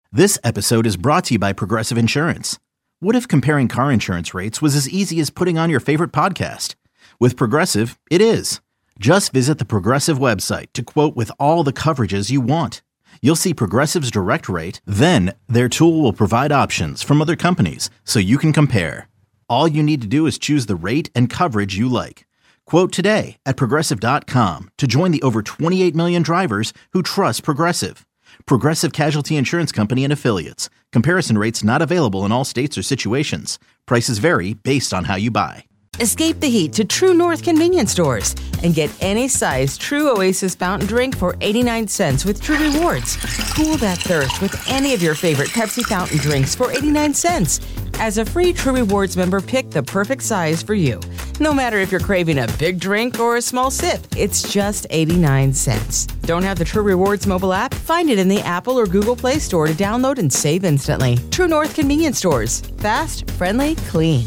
This episode is brought to you by Progressive Insurance. What if comparing car insurance rates was as easy as putting on your favorite podcast? With Progressive, it is. Just visit the Progressive website to quote with all the coverages you want. You'll see Progressive's direct rate, then their tool will provide options from other companies so you can compare. All you need to do is choose the rate and coverage you like. Quote today at Progressive.com to join the over 28 million drivers who trust Progressive. Progressive Casualty Insurance Company and Affiliates. Comparison rates not available in all states or situations. Prices vary based on how you buy. Escape the heat to True North convenience stores and get any size True Oasis fountain drink for 89 cents with True Rewards. Cool that thirst with any of your favorite Pepsi fountain drinks for 89 cents. As a free True Rewards member, pick the perfect size for you. No matter if you're craving a big drink or a small sip, it's just 89 cents. Don't have the True Rewards mobile app? Find it in the Apple or Google Play Store to download and save instantly. True North convenience stores. Fast, friendly, clean.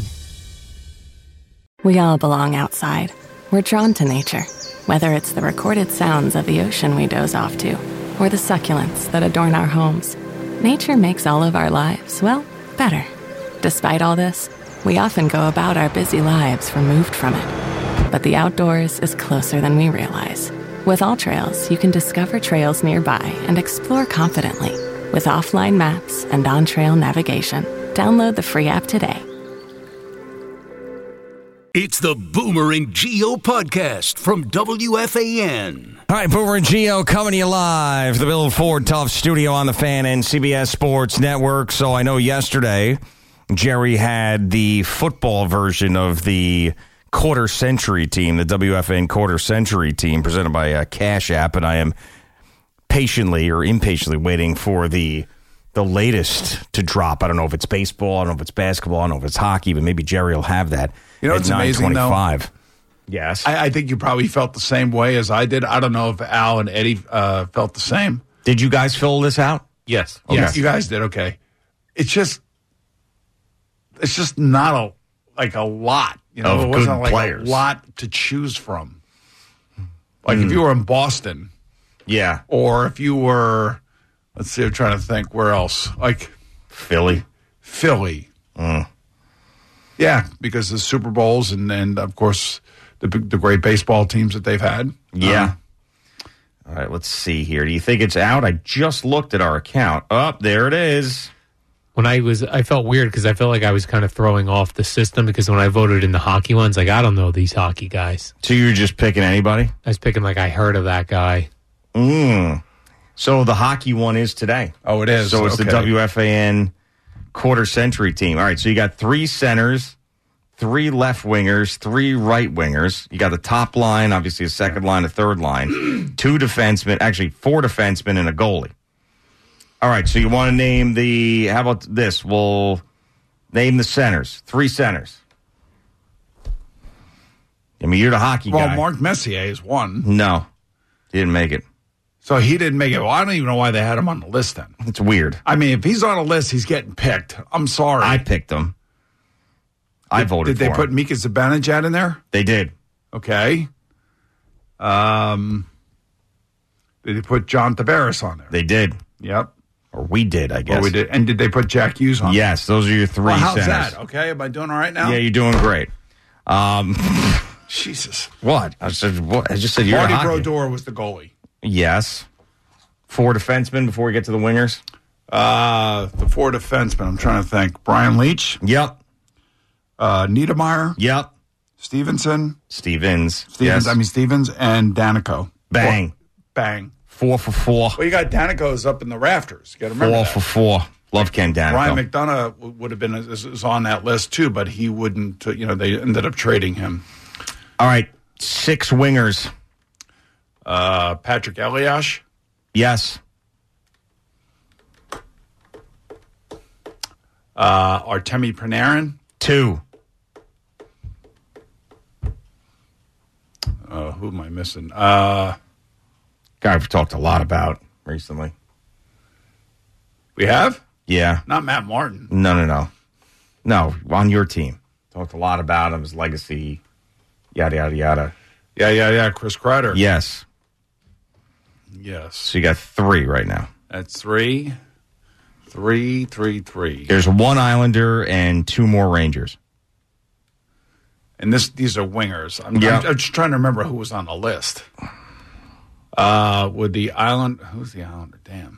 We all belong outside. We're drawn to nature, whether it's the recorded sounds of the ocean we doze off to, or the succulents that adorn our homes. Nature makes all of our lives, well, better. Despite all this, we often go about our busy lives removed from it. But the outdoors is closer than we realize. With AllTrails, you can discover trails nearby and explore confidently. With offline maps and on-trail navigation, download the free app today. It's the Boomer and Gio podcast from WFAN. All right, Boomer and Gio coming to you live. The Bill Ford Tough Studio on the Fan and CBS Sports Network. So I know yesterday Jerry had the football version of the Quarter Century team, the WFAN Quarter Century team presented by Cash App, and I am patiently or impatiently waiting for the latest to drop. I don't know if it's baseball, I don't know if it's basketball, I don't know if it's hockey, but maybe Jerry will have that. You know, it's amazing, though. Yes. I think you probably felt the same way as I did. I don't know if Al and Eddie felt the same. Did you guys fill this out? Yes. Okay. Yes, you guys did. Okay. It's just not a lot. You know, of it wasn't good like players. A lot to choose from. Like if you were in Boston. Yeah. Or if you were, let's see, I'm trying to think where else. Like Philly. Yeah, because the Super Bowls and of course the great baseball teams that they've had. Yeah. All right, let's see here. Do you think it's out? I just looked at our account. Oh, there it is. I felt weird because I felt like I was kind of throwing off the system because when I voted in the hockey ones, like, I don't know these hockey guys. So you were just picking anybody? I was picking like I heard of that guy. So the hockey one is today. Oh, it is. So it's the WFAN Quarter Century team. All right, so you got 3 centers, 3 left wingers, 3 right wingers. You got the top line, obviously a second line, a third line, 2 defensemen, actually 4 defensemen and a goalie. All right, so you want to name how about this? We'll name the centers, 3 centers. I mean, you're the hockey guy. Well, Mark Messier is one. No, he didn't make it. So he didn't make it. Well, I don't even know why they had him on the list then. It's weird. I mean, if he's on a list, he's getting picked. I'm sorry. I picked him. I voted for him. Did they put Mika Zibanejad in there? They did. Okay. Did they put John Tavares on there? They did. Yep. Or we did, I guess. Or we did. And did they put Jack Hughes on? Yes, those are your 3 well, how's centers. that? Okay, am I doing all right now? Yeah, you're doing great. Jesus. What? I just said you're Marty hockey. Brodeur was the goalie. Yes. 4 defensemen before we get to the wingers? The 4 defensemen, I'm trying to think. Brian Leach. Yep. Niedermeyer. Yep. Stevenson. Stevens. Yes. Yes. Stevens and Danico. Bang. Bang. 4 for 4. Well, you got Danico's up in the rafters. You got to remember 4 for 4. Love Ken Danico. Brian McDonough would have been is on that list too, but he wouldn't. They ended up trading him. All right. 6 wingers. Patrick Elias. Yes. Artemi Panarin. 2. Who am I missing? Guy we've talked a lot about recently. We have? Yeah. Not Matt Martin. No. No, on your team. Talked a lot about him, his legacy, yada, yada, yada. Yeah. Chris Kreider. Yes. Yes. So you got 3 right now. That's 3. 3-3-3. There's one Islander and 2 more Rangers. And these are wingers. I'm just trying to remember who was on the list. With the Island, who's the Islander? Damn.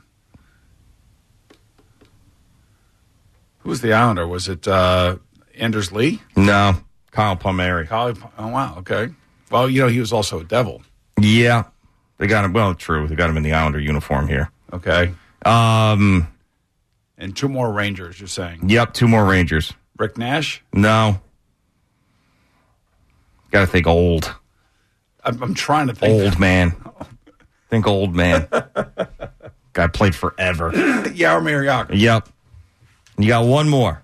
Who was the Islander? Was it Anders Lee? No, Kyle Palmieri. Oh, wow, okay. Well, he was also a Devil. Yeah, they got him. Well, true. They got him in the Islander uniform here. Okay. And 2 more Rangers, you're saying? Yep, 2 more Rangers. Rick Nash? No. Got to think old. I'm trying to think. Old man. Think old man. Guy played forever. Jaromir Jagr. Yep. You got 1 more.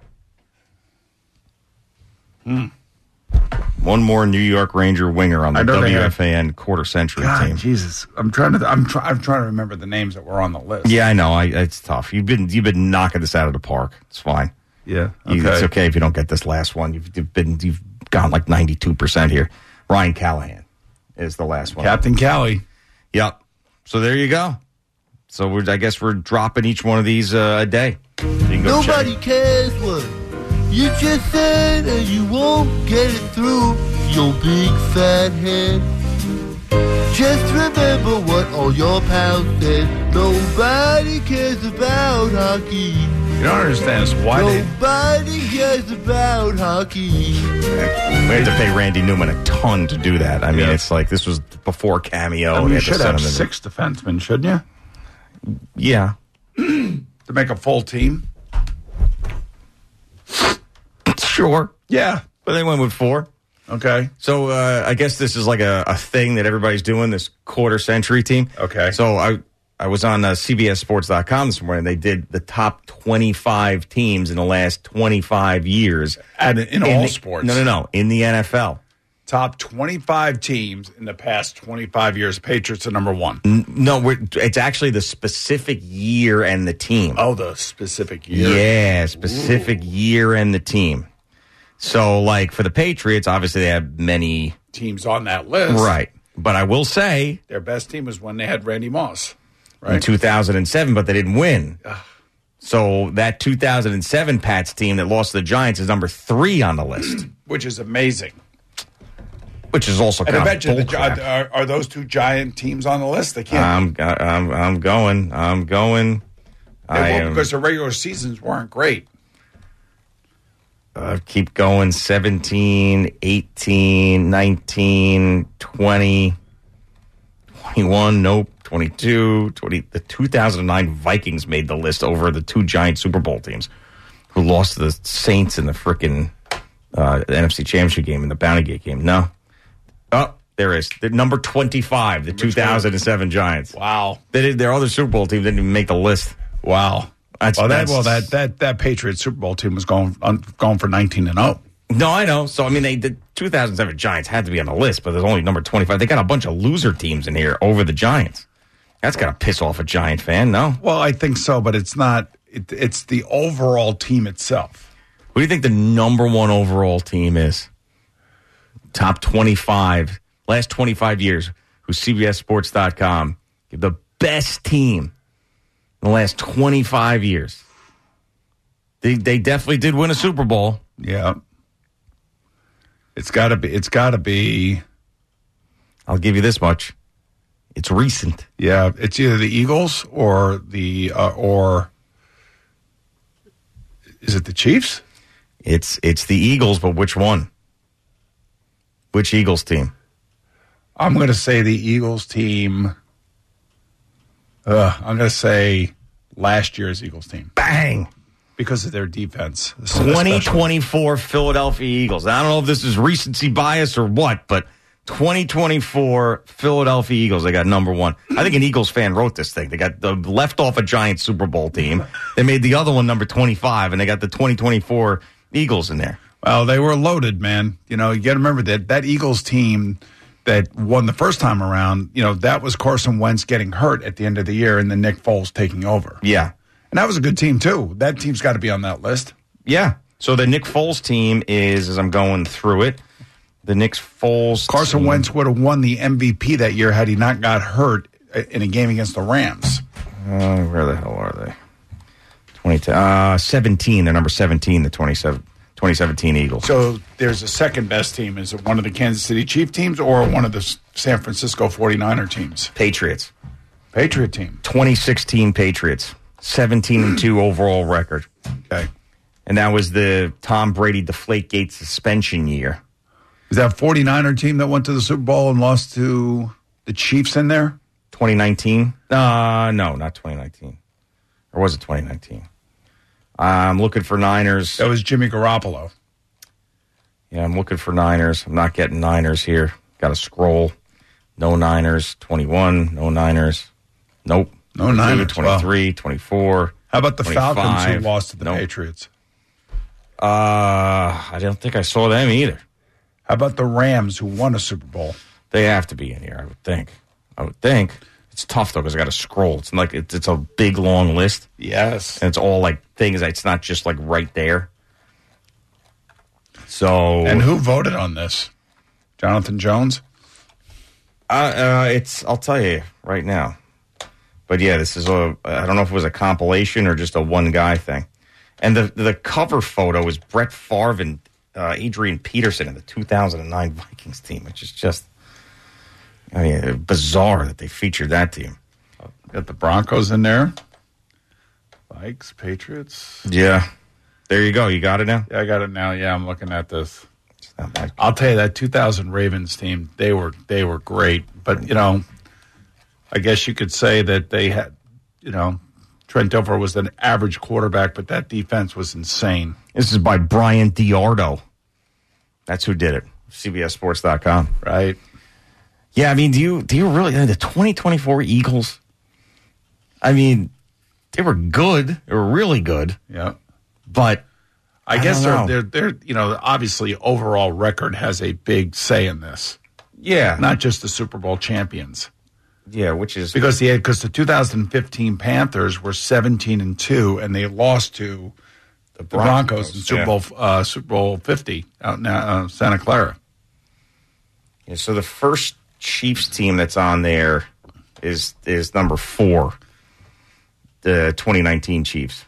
One more New York Ranger winger on the WFAN quarter century team. Jesus, I'm trying to remember the names that were on the list. Yeah, I know. It's tough. You've been knocking this out of the park. It's fine. Yeah, okay. It's okay if you don't get this last one. You've gone like 92% here. Ryan Callahan is the last one. Captain Cali. Yep. So there you go. So I guess we're dropping each one of these a day. Nobody cares what you just said, and you won't get it through your big fat head. Just remember what all your pals said. Nobody cares about hockey. You don't understand is why nobody cares about hockey. We had to pay Randy Newman a ton to do that. I mean, it's like this was before Cameo. You should have 6 defensemen, shouldn't you? Yeah. To make a full team. Sure. Yeah. But they went with 4. Okay. So I guess this is like a thing that everybody's doing, this quarter century team. Okay. So I was on CBSSports.com this morning. They did the top 25 teams in the last 25 years. In all sports? No. In the NFL. Top 25 teams in the past 25 years. Patriots are number 1. No, it's actually the specific year and the team. Oh, the specific year. Yeah, specific year and the team. So, like, for the Patriots, obviously they have many teams on that list. Right. But I will say their best team was when they had Randy Moss. Right. In 2007, but they didn't win. So that 2007 Pats team that lost to the Giants is number 3 on the list. Which is amazing. Which is also kind of bullcrap. Are those 2 giant teams on the list? They can't. I'm going. Because the regular seasons weren't great. Keep going. 17, 18, 19, 20, 21, nope. 22, 20. The 2009 Vikings made the list over the 2 giant Super Bowl teams who lost to the Saints in the frickin' NFC Championship game and the Bounty Gate game. No. Oh, there is. The number 25, the 2007 Giants. Wow. Their other Super Bowl team didn't even make the list. Wow. That Patriots Super Bowl team was going for 19-0. No, I know. So, I mean, the 2007 Giants had to be on the list, but there's only number 25. They got a bunch of loser teams in here over the Giants. That's got to piss off a Giant fan, no? Well, I think so, but it's not. It's the overall team itself. Who do you think the number 1 overall team is? Top 25, last 25 years, who's CBSSports.com. The best team in the last 25 years. They definitely did win a Super Bowl. Yeah. It's got to be. I'll give you this much. It's recent. Yeah, it's either the Eagles or or is it the Chiefs? It's the Eagles, but which one? Which Eagles team? I'm going to say the Eagles team. I'm going to say last year's Eagles team. Bang! Because of their defense. 2024 Philadelphia Eagles. I don't know if this is recency bias or what, but 2024 Philadelphia Eagles. They got number 1. I think an Eagles fan wrote this thing. They got left off a Giants Super Bowl team. They made the other one number 25, and they got the 2024 Eagles in there. Well, they were loaded, man. You got to remember that Eagles team that won the first time around, that was Carson Wentz getting hurt at the end of the year and then Nick Foles taking over. Yeah. And that was a good team, too. That team's got to be on that list. Yeah. So the Nick Foles team is, as I'm going through it, the Nick Foles Carson Wentz would have won the MVP that year had he not got hurt in a game against the Rams. Where the hell are they? 17. They're number 17, the 2017 Eagles. So there's a second best team. Is it one of the Kansas City Chief teams or one of the San Francisco 49er teams? Patriots. Patriot team. 2016 Patriots. 17-2 overall record. Okay. And that was the Tom Brady Deflategate suspension year. Is that 49er team that went to the Super Bowl and lost to the Chiefs in there? 2019? No, not 2019. Or was it 2019? I'm looking for Niners. That was Jimmy Garoppolo. Yeah, I'm looking for Niners. I'm not getting Niners here. Got to scroll. No Niners. 21. No Niners. Nope. No Niners. 23, 24. How about the 25. Falcons who lost to the Nope. Patriots? I don't think I saw them either. How about the Rams who won a Super Bowl? They have to be in here, I would think. It's tough, though, because I got to scroll. It's like it's a big, long list. Yes. And it's all like things. It's not just like right there. So. And who voted on this? Jonathan Jones? I'll tell you right now. But yeah, this is I don't know if it was a compilation or just a one guy thing. And the cover photo is Brett Favre and Adrian Peterson in the 2009 Vikings team, which is just, bizarre that they featured that team. Got the Broncos in there. Vikes, Patriots. Yeah. There you go. You got it now? Yeah, I got it now. Yeah, I'm looking at this. It's not bad. I'll tell you that 2000 Ravens team, they were great. But, I guess you could say that they had, Trent Dilfer was an average quarterback, but that defense was insane. This is by Brian Diardo. That's who did it. CBSSports.com. Right. Yeah, I mean, do you really, the 2024 Eagles, I mean, they were good. They were really good. Yeah. But I guess don't they're obviously overall record has a big say in this. yeah. Not just the Super Bowl champions. Yeah, which is. Because the 2015 Panthers were 17-2 and they lost to the Broncos in Super Bowl 50 out in Santa Clara. Yeah, so the first Chiefs team that's on there is number 4, the 2019 Chiefs.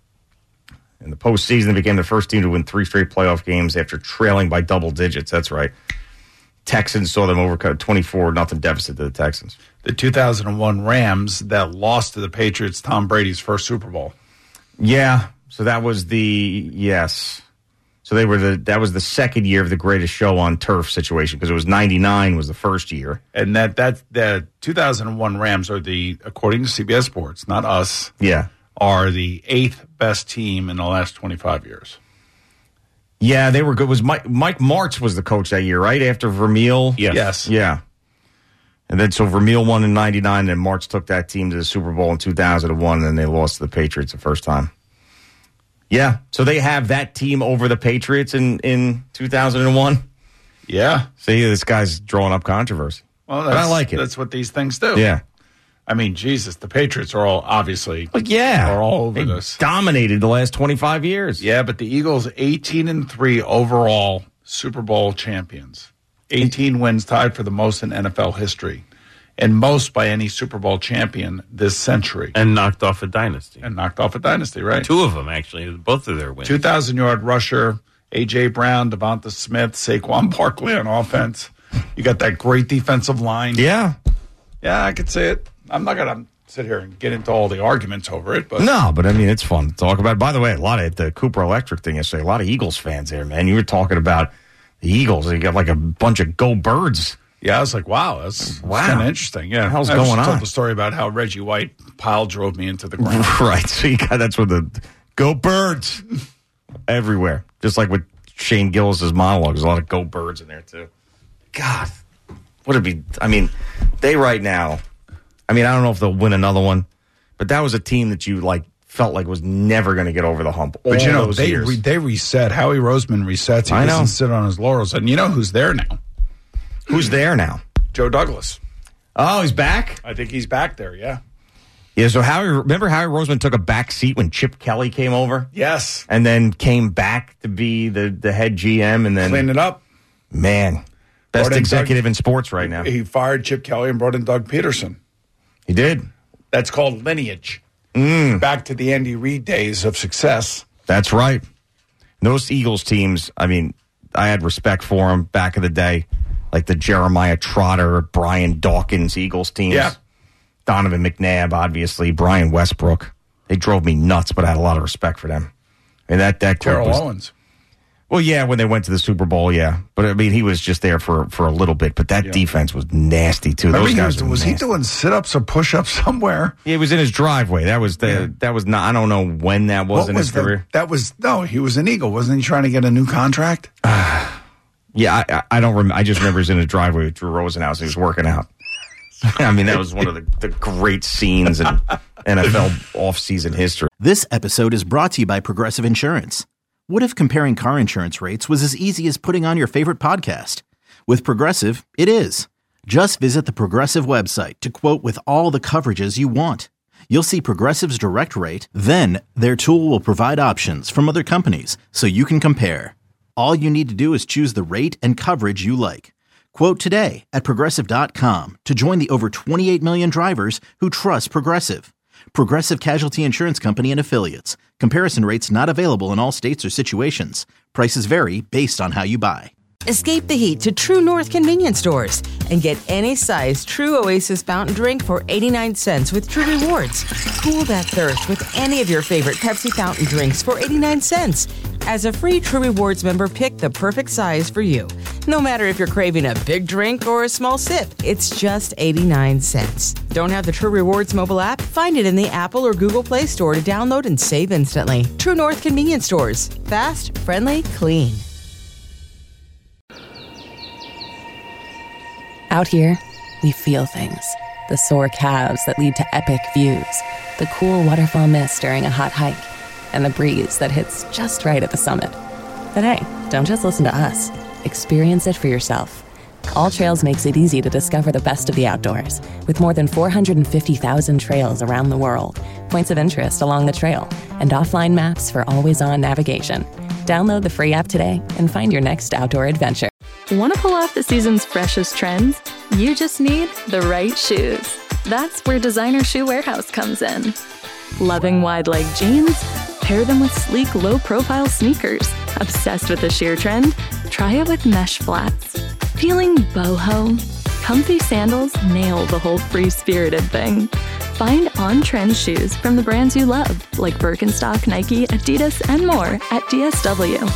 In the postseason, they became the first team to win 3 straight playoff games after trailing by double digits. That's right. Texans saw them overcut 24-0 deficit to the Texans. The 2001 Rams that lost to the Patriots, Tom Brady's first Super Bowl. Yeah, so that was yes. So that was the second year of the greatest show on turf situation because it was 99 was the first year. And that the 2001 Rams are according to CBS Sports, not us. Yeah. Are the 8th best team in the last 25 years. Yeah, they were good. Was Mike Martz was the coach that year, right? After Vermeil? Yes. Yeah. And then so Vermeil won in 99, and Martz took that team to the Super Bowl in 2001, and then they lost to the Patriots the first time. Yeah, so they have that team over the Patriots in 2001. Yeah. See, this guy's drawing up controversy. Well, but I like it. That's what these things do. Yeah. I mean, Jesus, the Patriots are all obviously are all over they this. Dominated the last 25 years. Yeah, but the Eagles 18-3 overall Super Bowl champions. 18 wins tied for the most in NFL history. And most by any Super Bowl champion this century. And knocked off a dynasty. Right? 2 of them, actually. Both of their wins. 2,000-yard rusher, A.J. Brown, Devonta Smith, Saquon Barkley on offense. You got that great defensive line. Yeah. Yeah, I could say it. I'm not going to sit here and get into all the arguments over it. But No, but I mean, it's fun to talk about. By the way, a lot of the Cooper Electric thing yesterday, a lot of Eagles fans there, man. You were talking about the Eagles. You got like a bunch of Go Birds. Yeah, I was like, wow, that's kind of interesting. Yeah, What the hell's I going told on? the story about how Reggie White pile drove me into the ground. Right. So that's where the Go Birds everywhere. Just like with Shane Gillis' monologue. There's a lot of Go Birds in there, too. God. Would it be? I mean, they right now, I mean, I don't know if they'll win another one, but that was a team that you felt like was never going to get over the hump. But those they years. they reset. Howie Roseman resets. He I know. doesn't sit on his laurels. And you know who's there now? Who's there now? Joe Douglas. Oh, he's back? I think he's back there, yeah. Yeah, so remember Howie Roseman took a back seat when Chip Kelly came over? Yes. And then came back to be the head GM and then Cleaned it up. Man, best Brought in executive in sports right now. He fired Chip Kelly and brought in Doug Peterson. He did. That's called lineage. Back to the Andy Reid days of success. That's right. Those Eagles teams, I mean, I had respect for them back in the day, like the Jeremiah Trotter, Brian Dawkins Eagles teams. Yeah. Donovan McNabb, obviously, Brian Westbrook. They drove me nuts, but I had a lot of respect for them. And that group Terrell Owens. Well, yeah, when they went to the Super Bowl, yeah. But, I mean, he was just there for a little bit. But that defense was nasty, too. Remember Those guys was he doing sit-ups or push-ups somewhere? Yeah, he was in his driveway. That was not, I don't know when that was in his career. He was an Eagle. Wasn't he trying to get a new contract? Yeah, I don't remember. I just remember he was in his driveway with Drew Rosenhaus. He was working out. I mean, that was one of the great scenes in NFL offseason history. This episode is brought to you by Progressive Insurance. What if comparing car insurance rates was as easy as putting on your favorite podcast? With Progressive, it is. Just visit the Progressive website to quote with all the coverages you want. You'll see Progressive's direct rate, then their tool will provide options from other companies so you can compare. All you need to do is choose the rate and coverage you like. Quote today at Progressive.com to join the over 28 million drivers who trust Progressive. Progressive Casualty Insurance Company and Affiliates. Comparison rates not available in all states or situations. Prices vary based on how you buy. Escape the heat to True North convenience stores and get any size True Oasis fountain drink for 89 cents with True Rewards. Cool that thirst with any of your favorite Pepsi fountain drinks for 89 cents. As a free True Rewards member, pick the perfect size for you. No matter if you're craving a big drink or a small sip, it's just 89 cents. Don't have the True Rewards mobile app? Find it in the Apple or Google Play Store to download and save instantly. True North convenience stores. Fast, friendly, clean. Out here, we feel things. The sore calves that lead to epic views, the cool waterfall mist during a hot hike, and the breeze that hits just right at the summit. But hey, don't just listen to us. Experience it for yourself. All Trails makes it easy to discover the best of the outdoors, with more than 450,000 trails around the world, points of interest along the trail, and offline maps for always-on navigation. Download the free app today and find your next outdoor adventure. Want to pull off the season's freshest trends? You just need the right shoes. That's where Designer Shoe Warehouse comes in. Loving wide-leg jeans? Pair them with sleek, low-profile sneakers. Obsessed with the sheer trend? Try it with mesh flats. Feeling boho? Comfy sandals nail the whole free-spirited thing. Find on-trend shoes from the brands you love, like Birkenstock, Nike, Adidas, and more at DSW.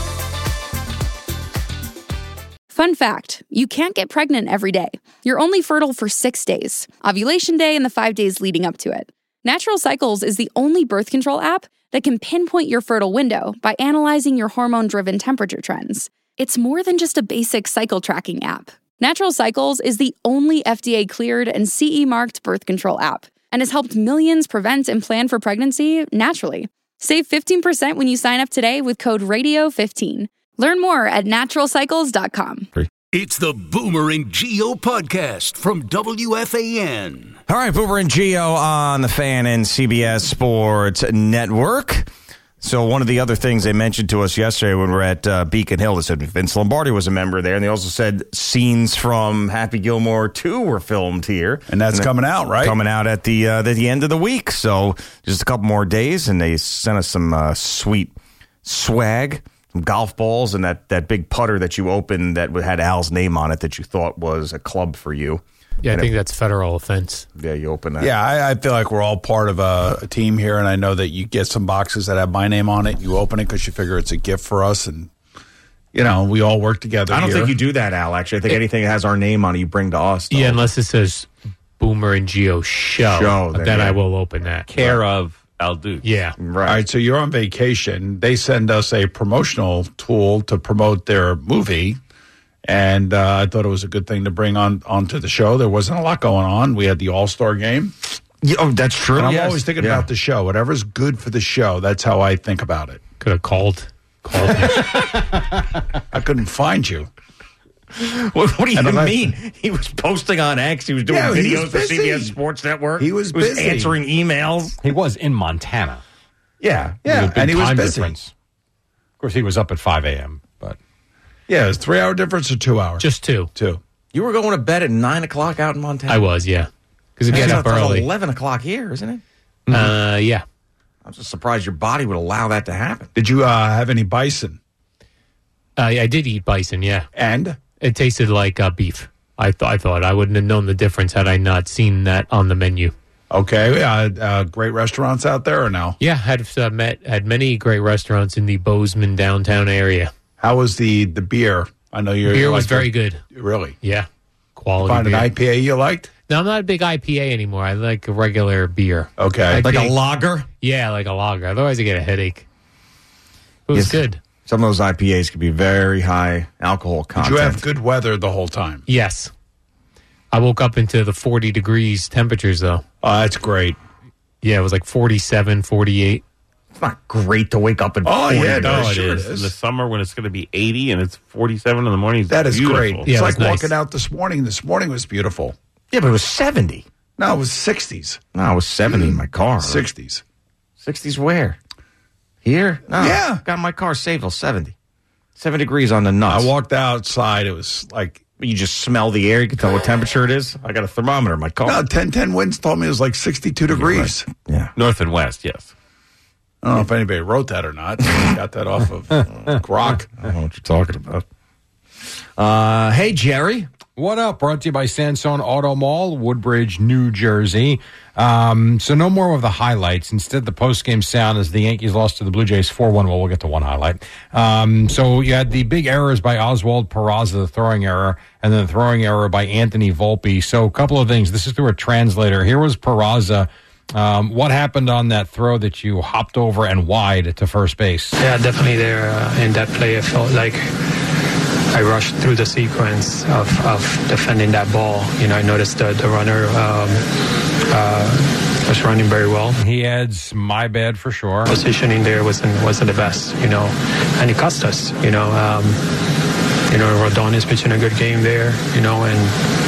Fun fact, you can't get pregnant every day. You're only fertile for 6 days, ovulation day and the 5 days leading up to it. Natural Cycles is the only birth control app that can pinpoint your fertile window by analyzing your hormone-driven temperature trends. It's more than just a basic cycle tracking app. Natural Cycles is the only FDA-cleared and CE-marked birth control app and has helped millions prevent and plan for pregnancy naturally. Save 15% when you sign up today with code RADIO15. Learn more at naturalcycles.com. It's the Boomer and Geo podcast from WFAN. All right, Boomer and Geo on the Fan and CBS Sports Network. So one of the other things they mentioned to us yesterday when we were at Beacon Hill, they said Vince Lombardi was a member there, and they also said scenes from Happy Gilmore 2 were filmed here. And that's coming out, right? Coming out at the end of the week. So just a couple more days, and they sent us some sweet swag. Some golf balls and that big putter that you opened that had Al's name on it that you thought was a club for you. Yeah, I think that's federal offense. Yeah, you open that. Yeah, I feel like we're all part of a team here, and I know that you get some boxes that have my name on it. You open it because you figure it's a gift for us, and, you know, we all work together I don't think you do that, Al, actually. I think anything that has our name on it, you bring to us. Though. Yeah, unless it says Boomer and Geo Show. Then I will open that. Care of Al Dukes. Yeah. Right. All right, so you're on vacation. They send us a promotional tool to promote their movie, and I thought it was a good thing to bring onto the show. There wasn't a lot going on. We had the All-Star game. Yeah, oh, that's true. And I'm always thinking about the show. Whatever's good for the show, that's how I think about it. Could have called him. I couldn't find you. What do you mean? He was posting on X. He was doing videos for CBS Sports Network. He was busy. Answering emails. He was in Montana. Yeah. And he was busy. Difference. Of course, he was up at 5 a.m. But yeah, it was 3 hour difference or 2 hours? Just 2. 2. You were going to bed at 9 o'clock out in Montana? I was, yeah. Because it gets up early. 11 o'clock here, isn't it? Yeah. I'm just surprised your body would allow that to happen. Did you have any bison? I did eat bison, yeah. And? It tasted like beef. I thought I wouldn't have known the difference had I not seen that on the menu. Okay. Great restaurants out there or no? Yeah, had many great restaurants in the Bozeman downtown area. How was the beer? I know your beer was very good. Really? Yeah. Quality Find beer. an IPA you liked? No, I'm not a big IPA anymore. I like a regular beer. Okay. Like a lager? Yeah, like a lager. Otherwise I get a headache. It was good. Some of those IPAs can be very high alcohol content. Did you have good weather the whole time? Yes. I woke up into the 40 degrees temperatures, though. Oh, that's great. Yeah, it was like 47, 48. It's not great to wake up in 40 yeah, no, degrees. it Sure, is. in the summer when it's going to be 80 and it's 47 in the morning. That is beautiful. great. Yeah, It's it like was nice. walking out this morning. This morning was beautiful. Yeah, but it was 70. No, it was 60s. No, it was 70 in my car. 60s. 60s where? Here? No. Yeah. Got my car saved till 70. 7 degrees on the nuts. I walked outside. It was like... You just smell the air. You can tell what temperature it is. I got a thermometer in my car. No, 1010 winds told me it was like 62 degrees. Right. Yeah. North and west, yes. I don't know if anybody wrote that or not. Got that off of Grok. I don't know what you're talking about. Hey, Jerry. What up? Brought to you by Sansone Auto Mall, Woodbridge, New Jersey. So no more of the highlights. Instead, the post-game sound is the Yankees lost to the Blue Jays 4-1. Well, we'll get to one highlight. So you had the big errors by Oswald Peraza, the throwing error, and then the throwing error by Anthony Volpe. So a couple of things. This is through a translator. Here was Peraza. What happened on that throw that you hopped over and wide to first base? Yeah, definitely there in that play. I felt like I rushed through the sequence of defending that ball. You know, I noticed the runner was running very well. He adds, my bad for sure. Positioning there wasn't the best, you know, and it cost us, you know. Rodon is pitching a good game there, you know, and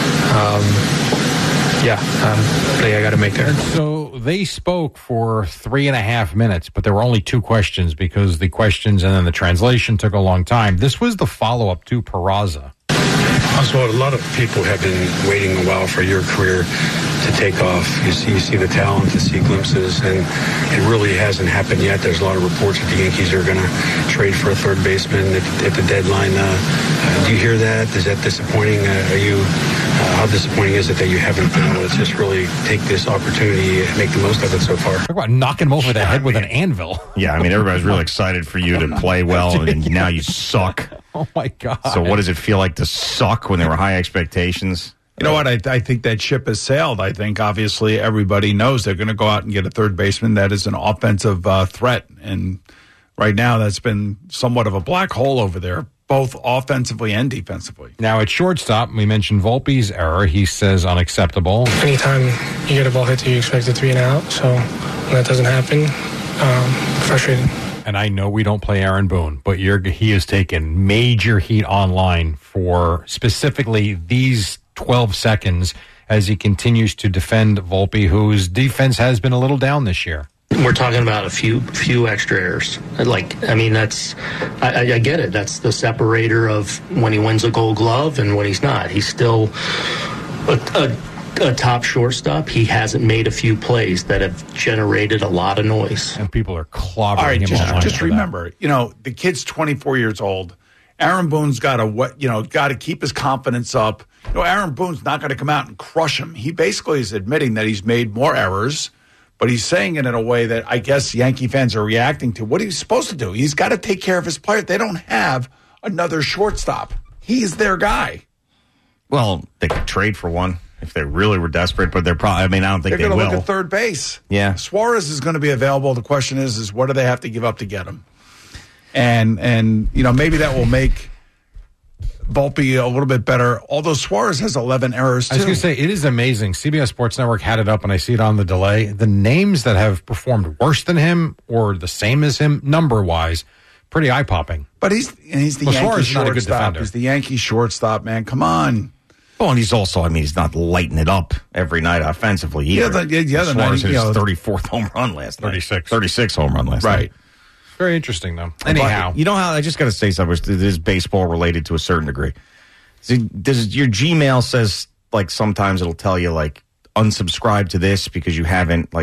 play I got to make there. So they spoke for 3.5 minutes, but there were only 2 questions because the questions and then the translation took a long time. This was the follow-up to Peraza. Oswald, a lot of people have been waiting a while for your career to take off. You see the talent, you see glimpses, and it really hasn't happened yet. There's a lot of reports that the Yankees are going to trade for a third baseman at the deadline. Do you hear that? Is that disappointing? How disappointing is it that you haven't been able to just really take this opportunity and make the most of it so far? Talk about knocking him over the head with an anvil. Yeah, I mean, everybody's really excited for you to play well, and now you suck. Oh, my God. So what does it feel like to suck when there were high expectations? You know what? I think that ship has sailed. I think, obviously, everybody knows they're going to go out and get a third baseman that is an offensive threat. And right now, that's been somewhat of a black hole over there, both offensively and defensively. Now, at shortstop, we mentioned Volpe's error. He says unacceptable. Anytime you get a ball hit to you, expect it to be an out. So when that doesn't happen, frustrating. And I know we don't play Aaron Boone, but he has taken major heat online for specifically these 12 seconds as he continues to defend Volpe, whose defense has been a little down this year. We're talking about a few extra errors. I get it. That's the separator of when he wins a Gold Glove and when he's not. He's still a top shortstop. He hasn't made a few plays that have generated a lot of noise. And people are clobbering All right, him online. just for remember, the kid's 24 years old. Aaron Boone's got to keep his confidence up. Aaron Boone's not going to come out and crush him. He basically is admitting that he's made more errors, but he's saying it in a way that I guess Yankee fans are reacting to. What he's supposed to do, he's got to take care of his players. They don't have another shortstop. He's their guy. Well, they could trade for one if they really were desperate, but they're probably, I don't think they will. They're going to look at third base. Yeah. Suarez is going to be available. The question is what do they have to give up to get him? And maybe that will make Volpe a little bit better, although Suarez has 11 errors, too. I was going to say, it is amazing. CBS Sports Network had it up, and I see it on the delay. The names that have performed worse than him or the same as him, number-wise, pretty eye-popping. But he's the Yankee Suarez not a good shortstop. defender. He's the Yankee shortstop, man. Come on. Well, and he's also, he's not lighting it up every night offensively either. The Suarez hit his 34th home run last night. 36 home run last night. Right. Very interesting, though. Anyhow. But, you know how, I just got to say something. This is baseball related to a certain degree. Does your Gmail says, sometimes it'll tell you, unsubscribe to this because you haven't,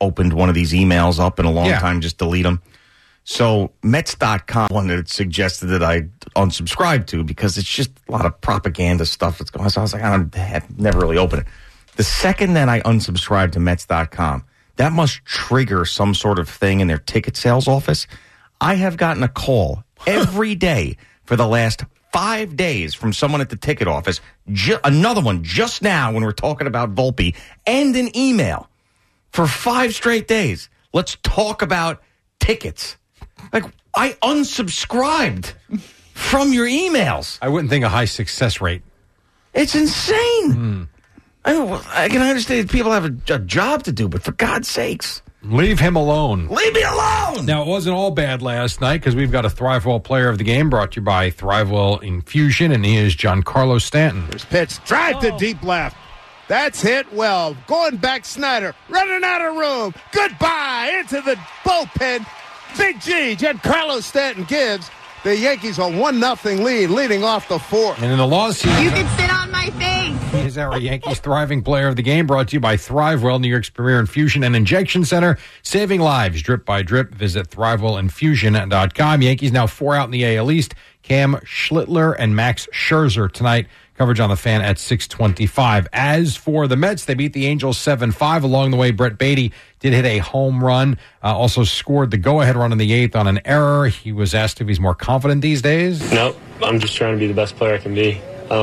opened one of these emails up in a long time, just delete them. So Mets.com, one that suggested that I unsubscribe to because it's just a lot of propaganda stuff that's going on. So I was like, I've never really opened it. The second that I unsubscribed to Mets.com, that must trigger some sort of thing in their ticket sales office. I have gotten a call every day for the last 5 days from someone at the ticket office, another one just now when we're talking about Volpe, and an email for 5 straight days. Let's talk about tickets. Like, I unsubscribed from your emails. I wouldn't think a high success rate. It's insane. I can understand people have a job to do, but for God's sakes. Leave him alone. Leave me alone! Now, it wasn't all bad last night because we've got a ThriveWell player of the game brought to you by ThriveWell Infusion, and he is Giancarlo Stanton. There's pitch. Drive to deep left. That's hit well. Going back, Snyder. Running out of room. Goodbye into the bullpen. Big G, Giancarlo Stanton gives the Yankees a 1-0 lead, leading off the fourth. And in the loss, you can sit on my face. He's our Yankees Thriving Player of the Game, brought to you by ThriveWell, New York's premier infusion and injection center, saving lives drip by drip. Visit ThriveWellInfusion.com. Yankees now 4 out in the AL East. Cam Schlittler and Max Scherzer tonight. Coverage on the Fan at 6:25. As for the Mets, they beat the Angels 7-5. Along the way, Brett Beatty did hit a home run, also scored the go-ahead run in the 8th on an error. He was asked if he's more confident these days. No, I'm just trying to be the best player I can be,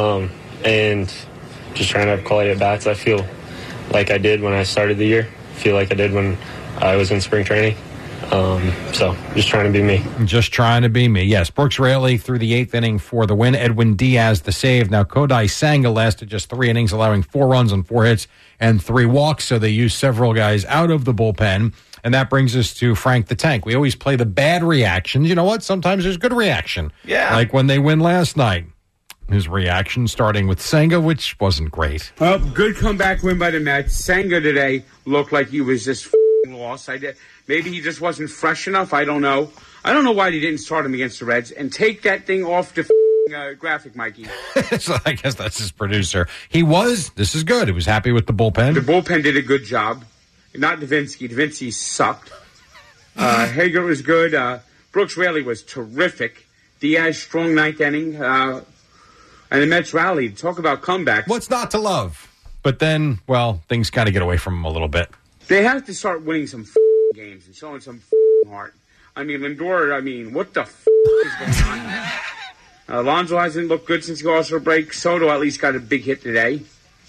and just trying to have quality at bats. I feel like I did when I started the year. I feel like I did when I was in spring training. So just trying to be me. Just trying to be me. Yes, Brooks Raley through the 8th inning for the win. Edwin Diaz the save. Now Kodai Senga lasted just 3 innings, allowing 4 runs on 4 hits and 3 walks. So they used several guys out of the bullpen. And that brings us to Frank the Tank. We always play the bad reactions. You know what? Sometimes there's good reaction. Yeah. Like when they win last night. His reaction starting with Senga, which wasn't great. Well, good comeback win by the Mets. Senga today looked like he was just lost. Maybe he just wasn't fresh enough. I don't know. I don't know why they didn't start him against the Reds. And take that thing off the graphic, Mikey. So I guess that's his producer. This is good. He was happy with the bullpen. The bullpen did a good job. Not Davinsky. Davinsky sucked. Hager was good. Brooks Raley was terrific. Diaz, strong 9th inning. And the Mets rallied. Talk about comeback. What's not to love? But then, well, things kind of get away from him a little bit. They have to start winning some games and showing some heart. I mean, Lindor, what the is going on? Alonso hasn't looked good since the All-Star break. Soto at least got a big hit today.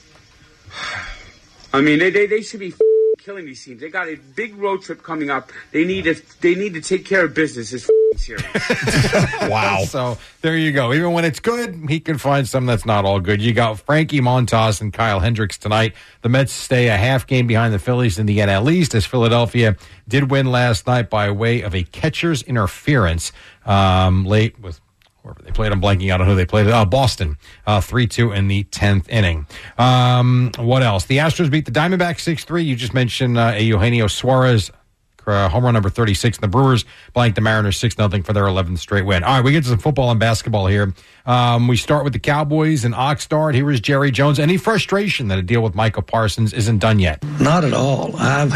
I mean, they should be killing these teams. They got a big road trip coming up. They need to take care of business this series. Wow. So there you go. Even when it's good, he can find something that's not all good. You got Frankie Montas and Kyle Hendricks tonight. The Mets stay a half game behind the Phillies in the NL East, as Philadelphia did win last night by way of a catcher's interference late with whoever they played. I'm blanking out on who they played. Boston, 3-2 in the 10th inning. What else? The Astros beat the Diamondbacks 6-3. You just mentioned Eugenio Suarez, home run number 36. And the Brewers blanked the Mariners 6-0 for their 11th straight win. All right, we get to some football and basketball here. We start with the Cowboys and Oxnard. Here is Jerry Jones. Any frustration that a deal with Michael Parsons isn't done yet? Not at all.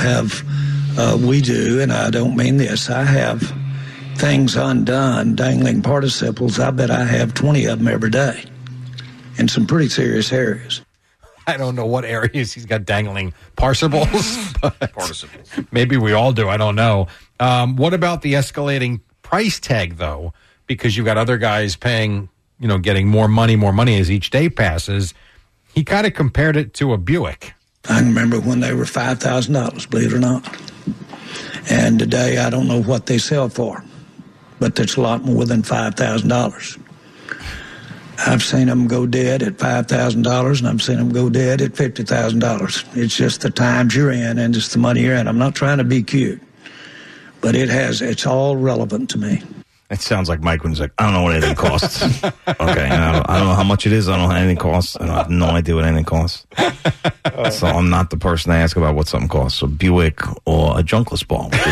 We do, and I don't mean this. I have things undone, dangling participles. I bet I have 20 of them every day in some pretty serious areas. I don't know what areas he's got dangling participles, but maybe we all do. I don't know. What about the escalating price tag, though? Because you've got other guys paying, getting more money as each day passes. He kind of compared it to a Buick. I can remember when they were $5,000, believe it or not. And today, I don't know what they sell for, but there's a lot more than $5,000. I've seen them go dead at $5,000, and I've seen them go dead at $50,000. It's just the times you're in, and it's the money you're in. I'm not trying to be cute, but it's all relevant to me. It sounds like Mike when he's like, I don't know what anything costs. Okay, I don't know how much it is. I don't know how anything costs. I have no idea what anything costs. So I'm not the person to ask about what something costs. So Buick or a junkless ball, which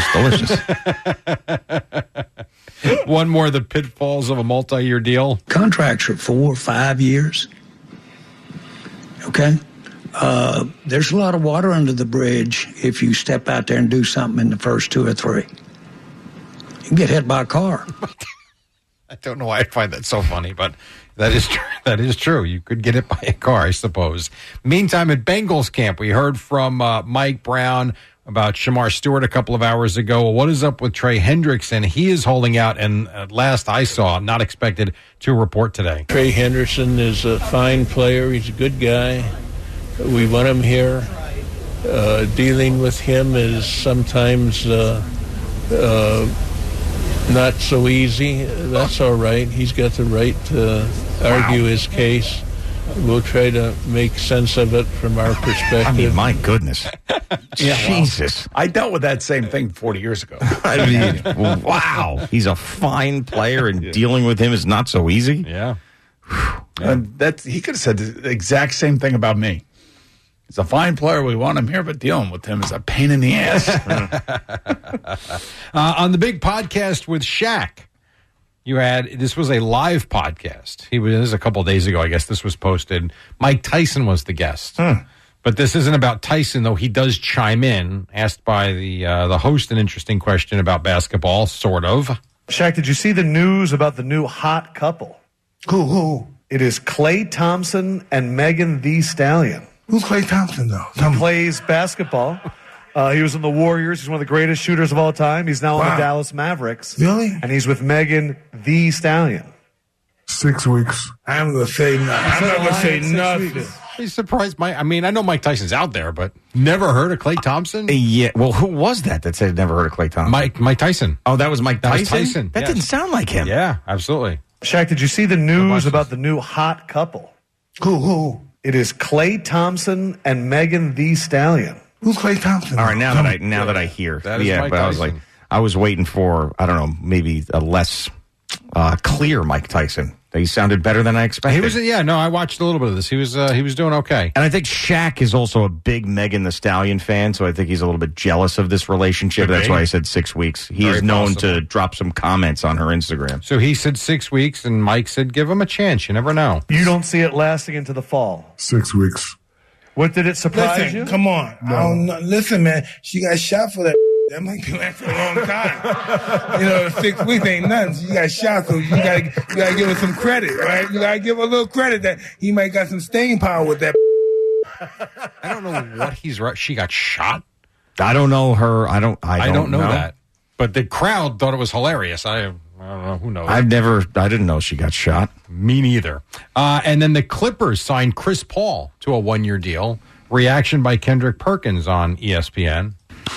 is delicious. One more, the pitfalls of a multi-year deal. Contracts are 4 or 5 years. Okay? There's a lot of water under the bridge if you step out there and do something in the first 2 or 3. You can get hit by a car. I don't know why I find that so funny, but that is true. That is true. You could get hit by a car, I suppose. Meantime, at Bengals camp, we heard from Mike Brown about Shamar Stewart a couple of hours ago. What is up with Trey Hendrickson? He is holding out, and at last I saw, not expected to report today. Trey Henderson is a fine player. He's a good guy. We want him here. Dealing with him is sometimes not so easy. That's all right. He's got the right to argue his case. We'll try to make sense of it from our perspective. I mean, my goodness. Yeah, Jesus. Well, I dealt with that same thing 40 years ago. I mean, wow. He's a fine player, and dealing with him is not so easy. Yeah. And he could have said the exact same thing about me. He's a fine player. We want him here, but dealing with him is a pain in the ass. On the big podcast with Shaq, this was a live podcast. This was a couple of days ago, I guess this was posted. Mike Tyson was the guest. But this isn't about Tyson, though he does chime in, asked by the host an interesting question about basketball, sort of. Shaq, did you see the news about the new hot couple? Who? It is Klay Thompson and Megan Thee Stallion. Who's Klay Thompson, though? He plays basketball. He was in the Warriors. He's one of the greatest shooters of all time. He's now on the Dallas Mavericks. Really? And he's with Megan Thee Stallion. 6 weeks. I'm going to say nothing. I'm not going to say nothing. He's surprised. I know Mike Tyson's out there, but never heard of Klay Thompson? Yeah. Well, who was that said never heard of Klay Thompson? Mike Tyson. Oh, that was Mike Tyson? That was Tyson. That didn't sound like him. Yeah, absolutely. Shaq, did you see the news about the new hot couple? Who? It is Klay Thompson and Megan Thee Stallion. Who's Klay Thompson? All right, now that I hear. That is Mike Tyson. I was waiting for, I don't know, maybe a less clear Mike Tyson. He sounded better than I expected. I watched a little bit of this. He was doing okay. And I think Shaq is also a big Megan Thee Stallion fan, so I think he's a little bit jealous of this relationship. That's why I said 6 weeks. He is known to drop some comments on her Instagram. So he said 6 weeks, and Mike said give him a chance. You never know. You don't see it lasting into the fall. 6 weeks. What did it surprise you? Come on. No. I don't know. Listen, man, she got shot for that. That might be last for a long time. 6 weeks ain't nothing. So you got shot, so you gotta give her some credit, right? You gotta give her a little credit that he might got some staying power with that. I don't know what he's right. She got shot. I don't know her. I don't know that. But the crowd thought it was hilarious. I don't know. Who knows? I didn't know she got shot. Me neither. And then the Clippers signed Chris Paul to a 1-year deal. Reaction by Kendrick Perkins on ESPN.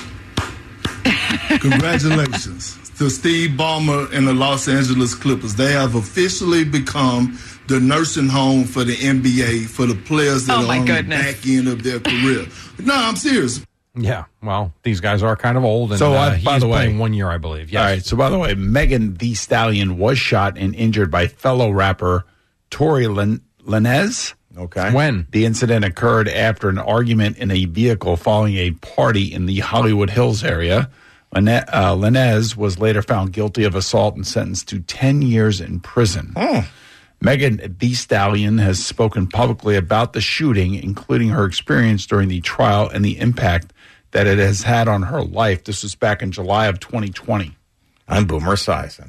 Congratulations to Steve Ballmer and the Los Angeles Clippers. They have officially become the nursing home for the NBA for the players that are on the back end of their career. No, I'm serious. Yeah, well, these guys are kind of old, and by the way, playing 1 year, I believe. Yes. All right, so by the way, Megan Thee Stallion was shot and injured by fellow rapper Tory Lanez. Okay. When? The incident occurred after an argument in a vehicle following a party in the Hollywood Hills area. Lanez was later found guilty of assault and sentenced to 10 years in prison. Megan Thee Stallion has spoken publicly about the shooting, including her experience during the trial and the impact that it has had on her life. This was back in July of 2020. I'm Boomer Esiason.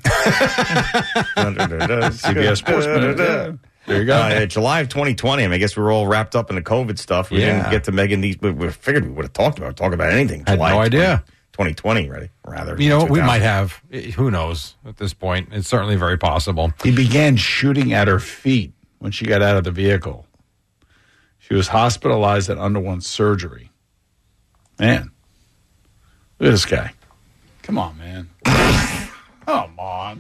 CBS Sports Minute. There you go. July of 2020. I guess we were all wrapped up in the COVID stuff. We didn't get to Megan Thee. We figured we would have talk about anything. I had no idea. 2020, rather. You know, we might have. Who knows at this point? It's certainly very possible. He began shooting at her feet when she got out of the vehicle. She was hospitalized and underwent surgery. Man, look at this guy. Come on, man. Come on.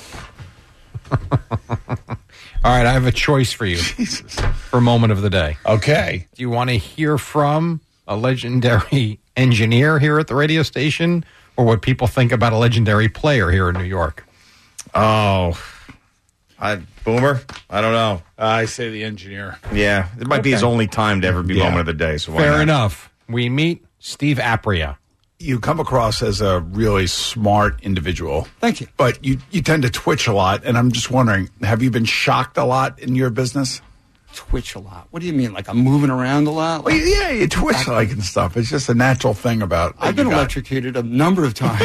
All right, I have a choice for you. Jesus. For moment of the day. Okay. Do you want to hear from a legendary engineer here at the radio station, or what people think about a legendary player here in New York? Oh, Boomer? I don't know. I say the engineer. Yeah, it might be his only time to ever be moment of the day. So why Fair not? enough. We meet Steve Apria. You come across as a really smart individual. Thank you. But you tend to twitch a lot, and I'm just wondering, have you been shocked a lot in your business? twitch a lot. What do you mean? Like I'm moving around a lot? Well, yeah, you twitch like and stuff. It's just a natural thing about. I've been electrocuted a number of times.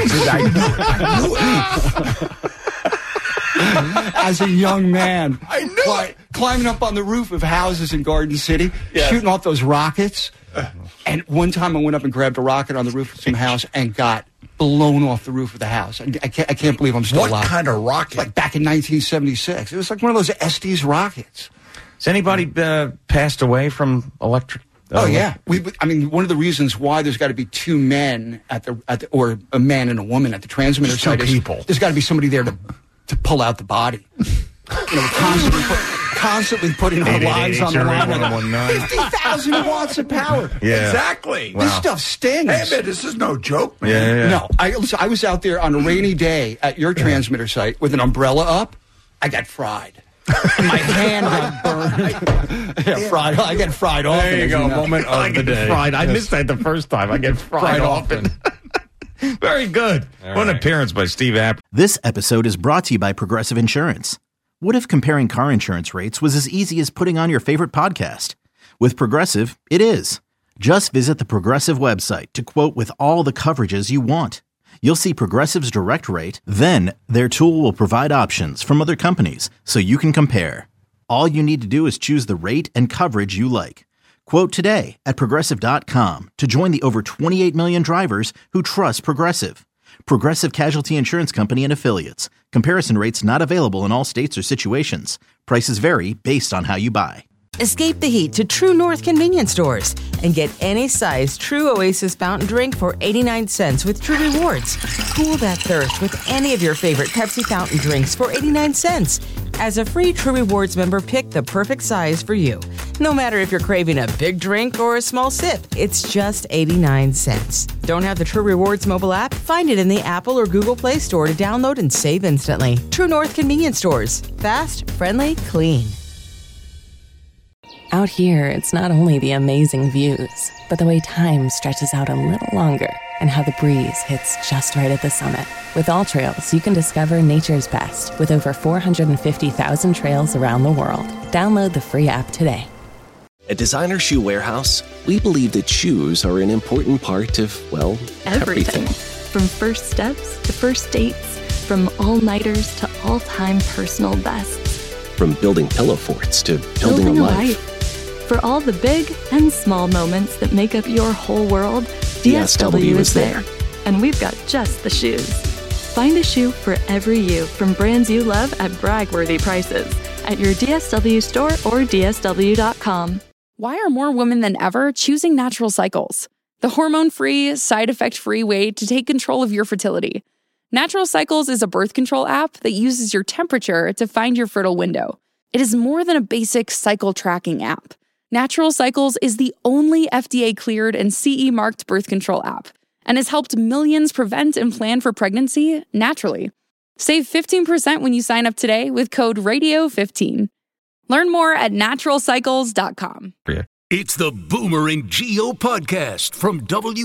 As a young man, I knew climbing up on the roof of houses in Garden City, shooting off those rockets. And one time I went up and grabbed a rocket on the roof of some house and got blown off the roof of the house. I can't believe I'm still alive. What kind of rocket? Like back in 1976. It was like one of those Estes rockets. Has anybody passed away from electric? Oh yeah, one of the reasons why there's got to be two men or a man and a woman at the transmitter site is there's got to be somebody there to pull out the body. Constantly putting our lives on the line. 50,000 watts of power. Yeah. Exactly. Wow. This stuff stings. Hey, man, this is no joke, man. Yeah. No, I was out there on a rainy day at your transmitter site with an umbrella up. I got fried. My hand got burned. Fried. I get fried often. There you go. Moment of the day. Fried. I missed that the first time. I get fried often. Very good. What an appearance by Steve App. This episode is brought to you by Progressive Insurance. What if comparing car insurance rates was as easy as putting on your favorite podcast? With Progressive, it is. Just visit the Progressive website to quote with all the coverages you want. You'll see Progressive's direct rate, then their tool will provide options from other companies so you can compare. All you need to do is choose the rate and coverage you like. Quote today at Progressive.com to join the over 28 million drivers who trust Progressive. Progressive Casualty Insurance Company and Affiliates. Comparison rates not available in all states or situations. Prices vary based on how you buy. Escape the heat to True North convenience stores and get any size True Oasis fountain drink for 89 cents with True Rewards. Cool that thirst with any of your favorite Pepsi fountain drinks for 89 cents. As a free True Rewards member, pick the perfect size for you. No matter if you're craving a big drink or a small sip, it's just 89 cents. Don't have the True Rewards mobile app? Find it in the Apple or Google Play Store to download and save instantly. True North convenience stores. Fast, friendly, clean. Out here, it's not only the amazing views, but the way time stretches out a little longer and how the breeze hits just right at the summit. With All Trails, you can discover nature's best with over 450,000 trails around the world. Download the free app today. At Designer Shoe Warehouse, we believe that shoes are an important part of, well, everything. From first steps to first dates, from all-nighters to all-time personal bests. From building pillow forts to building a life. For all the big and small moments that make up your whole world, DSW is there. And we've got just the shoes. Find a shoe for every you from brands you love at brag-worthy prices at your DSW store or DSW.com. Why are more women than ever choosing Natural Cycles? The hormone-free, side-effect-free way to take control of your fertility. Natural Cycles is a birth control app that uses your temperature to find your fertile window. It is more than a basic cycle tracking app. Natural Cycles is the only FDA-cleared and CE-marked birth control app and has helped millions prevent and plan for pregnancy naturally. Save 15% when you sign up today with code RADIO15. Learn more at naturalcycles.com. It's the Boomer and Geo podcast from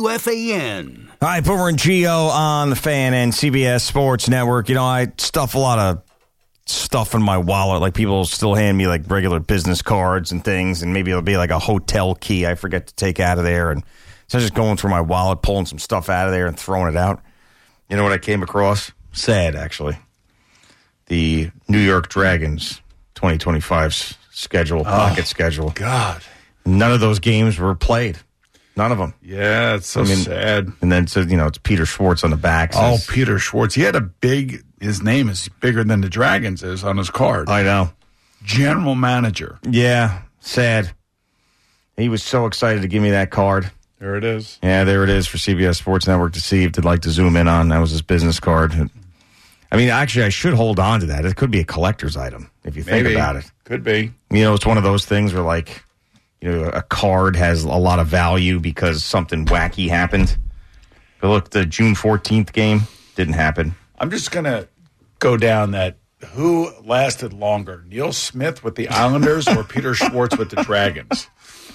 WFAN. All right, Boomer and Geo on the Fan and CBS Sports Network. You know, I stuff a lot of stuff in my wallet. Like, people still hand me like regular business cards and things, and maybe it'll be like a hotel key I forget to take out of there. And so I'm just going through my wallet, pulling some stuff out of there and throwing it out. You know what I came across? Sad, actually. The New York Dragons 2025 schedule, pocket schedule. God. None of those games were played. None of them. Yeah, it's so sad. And then, so, you know, it's Peter Schwartz on the back. Says, Peter Schwartz. He had his name is bigger than the Dragons is on his card. I know. General manager. Yeah, sad. He was so excited to give me that card. There it is. Yeah, there it is for CBS Sports Network to see if they'd like to zoom in on. That was his business card. I mean, actually, I should hold on to that. It could be a collector's item if you think about it. Could be. You know, it's one of those things where, like, you know, a card has a lot of value because something wacky happened. But look, the June 14th game didn't happen. I'm just going to go down that. Who lasted longer, Neil Smith with the Islanders or Peter Schwartz with the Dragons?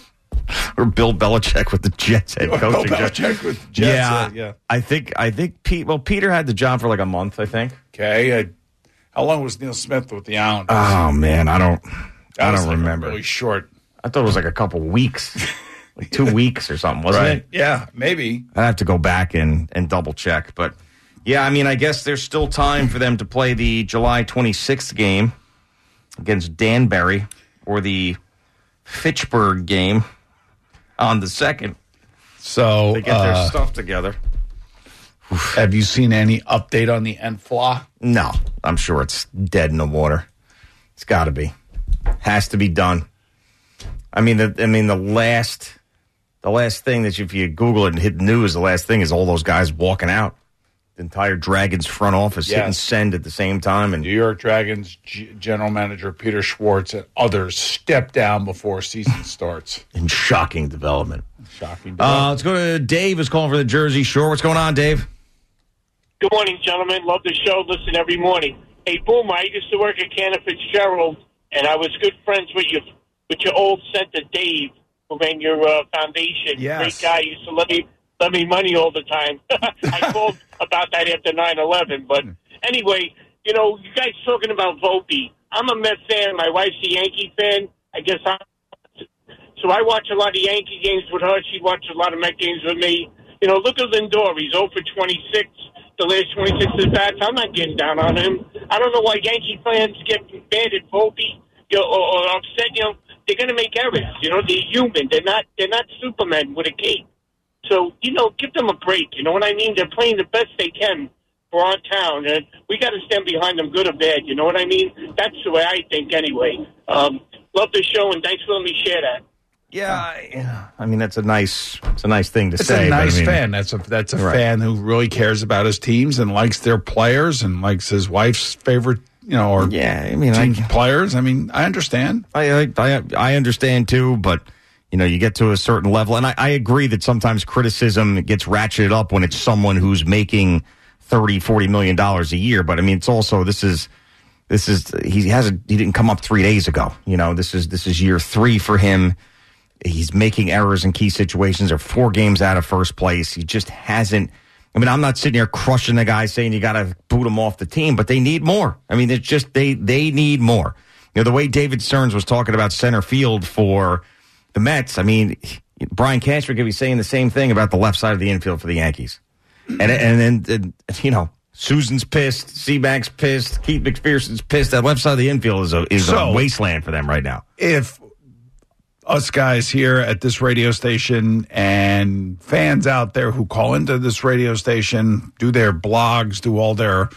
Or Bill Belichick with the Jets head coaching. Bill Belichick with the Jets. Yeah. I think Peter had the job for like a month, I think. Okay. How long was Neil Smith with the Islanders? Oh, man, I I don't remember. Really short. I thought it was like a couple weeks, like 2 weeks or something, wasn't it? Yeah, maybe. I'd have to go back and double check. But, yeah, I mean, I guess there's still time for them to play the July 26th game against Danbury or the Fitchburg game on the 2nd. So they get their stuff together. Have you seen any update on the NFLA? No, I'm sure it's dead in the water. It's got to be. Has to be done. I mean, the last thing that if you Google it and hit news, the last thing is all those guys walking out. The entire Dragons front office hitting send at the same time. And New York Dragons general manager Peter Schwartz and others step down before season starts. In shocking development. Let's go to Dave, who's calling for the Jersey Shore. What's going on, Dave? Good morning, gentlemen. Love the show. Listen every morning. Hey, Boomer, I used to work at Cantor Fitzgerald, and I was good friends with your old center, Dave, who ran your foundation. Yes. Great guy. He used to let me money all the time. I called about that after 9/11. But anyway, you guys talking about Volpe. I'm a Met fan. My wife's a Yankee fan. I guess so I watch a lot of Yankee games with her. She watches a lot of Met games with me. Look at Lindor. He's 0 for 26. The last 26 at-bats. I'm not getting down on him. I don't know why Yankee fans get mad at Volpe or upset. They're going to make errors. They're human. They're not Superman with a cape. So, give them a break. You know what I mean? They're playing the best they can for our town, and we got to stand behind them, good or bad. You know what I mean? That's the way I think, anyway. Love the show, and thanks for letting me share that. Yeah, I mean that's a nice thing to it's say. It's a nice but fan. That's a fan who really cares about his teams and likes their players and likes his wife's favorite, team players. I mean, I understand. I understand too, but you get to a certain level, and I agree that sometimes criticism gets ratcheted up when it's someone who's making $30-40 million a year. But I mean, it's also he didn't come up 3 days ago. This is year 3 for him. He's making errors in key situations. They're 4 games out of first place. He just hasn't. I mean, I'm not sitting here crushing the guy saying you got to boot him off the team, but they need more. I mean, it's just they need more. The way David Stearns was talking about center field for the Mets. I mean, Brian Cashman could be saying the same thing about the left side of the infield for the Yankees. And then Susan's pissed, Seabank's pissed, Keith McPherson's pissed. That left side of the infield is a wasteland for them right now. If us guys here at this radio station and fans out there who call into this radio station, do their blogs, do all their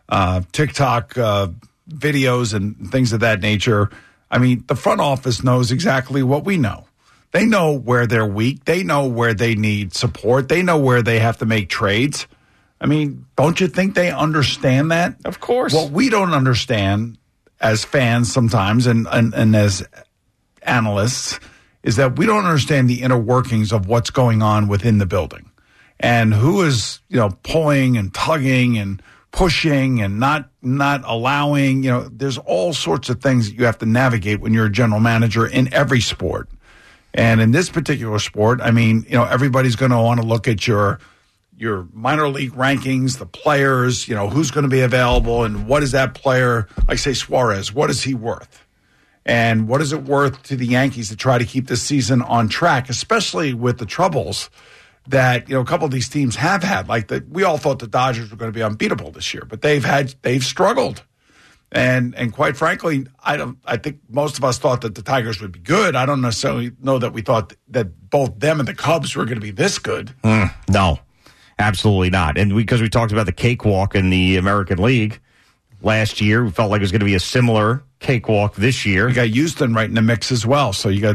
TikTok videos and things of that nature, I mean, the front office knows exactly what we know. They know where they're weak. They know where they need support. They know where they have to make trades. I mean, don't you think they understand that? Of course. What we don't understand as fans sometimes and as analysts is that we don't understand the inner workings of what's going on within the building and who is, pulling and tugging and pushing and not allowing. There's all sorts of things that you have to navigate when you're a general manager in every sport. And in this particular sport, I mean, everybody's going to want to look at your minor league rankings, the players, who's going to be available and what is that player, like say Suarez, what is he worth? And what is it worth to the Yankees to try to keep this season on track, especially with the troubles that, a couple of these teams have had. We all thought the Dodgers were going to be unbeatable this year, but they've struggled. And quite frankly, I think most of us thought that the Tigers would be good. I don't necessarily know that we thought that both them and the Cubs were going to be this good. No, absolutely not. And because we talked about the cakewalk in the American League last year, we felt like it was going to be a similar cakewalk this year. You got Houston right in the mix as well. So you got,